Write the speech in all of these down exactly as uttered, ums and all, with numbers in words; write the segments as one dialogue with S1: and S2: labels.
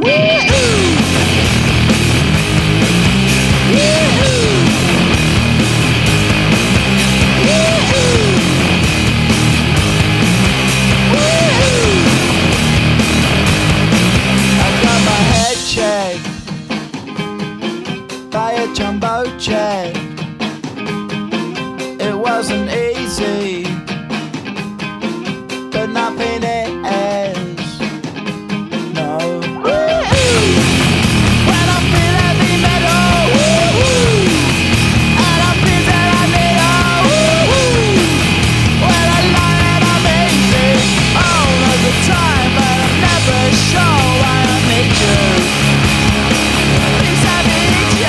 S1: By a jumbo jet. It wasn't easy, but nothing is. No. When I feel heavy metal, and I feel that I need a when I lie and I'm easy all of the time, but I'm never sure why I need you. Please have me.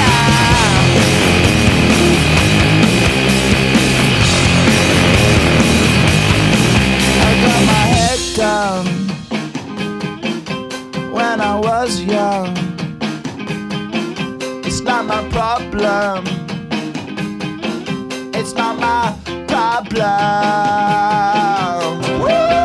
S1: Down when I was young. It's not my problem. It's not my problem. Woo!